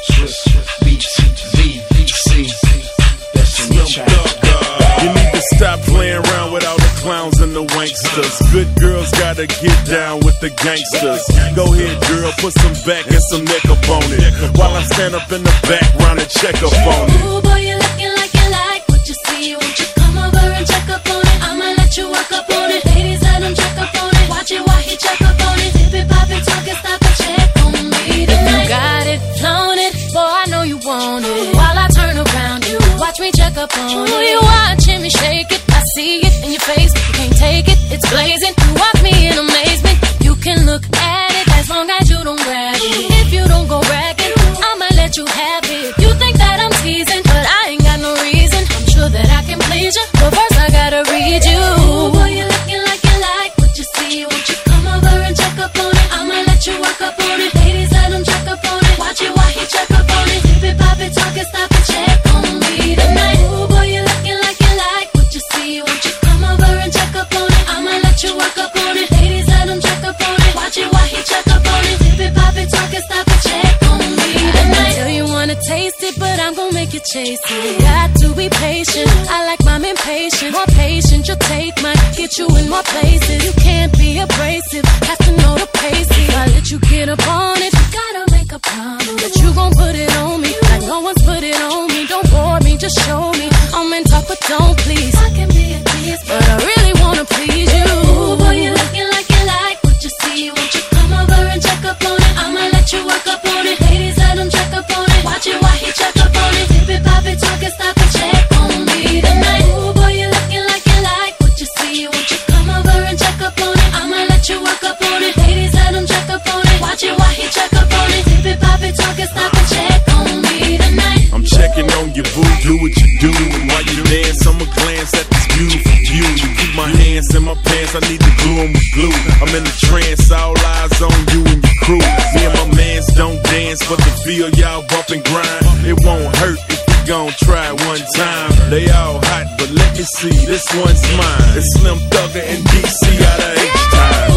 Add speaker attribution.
Speaker 1: You need to stop playing around with all the clowns and the wanksters. Good girls gotta get down with the gangsters. Go ahead, girl, put some back and some neck up on it, while I stand up in the background and check up on it.
Speaker 2: Ooh, boy, you looking like you like what you see. Won't you come over and check up on it? I'ma let you work up on it. Ladies, let him check up on it. Watch it while he check up on it. Dip it, pop it, talk it, stop it, check on me tonight. You got it, flown it, boy, I know you want it. While I turn around, you watch me check up on it. You watching me shake it, I see it in your face. You can't take it, it's blazing. You watch me in amazement. You can look at it as long as you don't grab it. If you don't go bragging, I'ma let you have it. You think that I'm teasing, but I ain't got no reason. I'm sure that I can please you, but first I gotta read you. Ooh, boy, you looking like you like what you see. Won't you come over and check up on it? I'ma let you work up on it. Ladies, let him check up on it. Watch it while he check up on it. Dip it, pop it, talk it, stop it, check on me tonight. Ooh, boy, you looking like you like what you see. Won't you come over and check up on it? I'ma let you work up on it. Ladies, let him check up on it. Watch it while he check up on it. Dip it, pop it, talk it, stop it, check on me tonight. I know you wanna taste it, but I'm gon' make you chase it. Got to be patient. I like mine impatient. More patient, you'll take might get you in more places. You can't be abrasive, have to know the pace. If I let you get up on it, you gotta make a promise that you gon' put it on me like no one's put it on me. Don't bore me, just show me. I'm in talk, but don't please. I can be a tease, but I really wanna please you. Ooh, boy, you looking like you like what you see. Won't you come over and check up on it? I'ma let you work up on it. Ladies, let him check up on it. Watch it while he check up on it. Dip it, pop it, talk it, stop it, check on me tonight. Ooh, boy, you looking like you like what you see. Won't you come over and check up on it? I'ma let you work up on it. Ladies, let him check up on it. Watch it while he check up on it. Dip it, pop it, talk it, stop it, check on me tonight.
Speaker 1: I'm checking on your boo, do what you do. And while you dance, I'ma glance at this beautiful view. You keep my hands in my pants, I need to glue 'em with glue. I'm in the trance, all eyes on you and your crew. Me and my mans don't dance, but the feel y'all bump and grind. It won't hurt if we gon' try it one time. They all hot, but let me see, this one's mine. It's Slim Thugger and DC out of H-Time.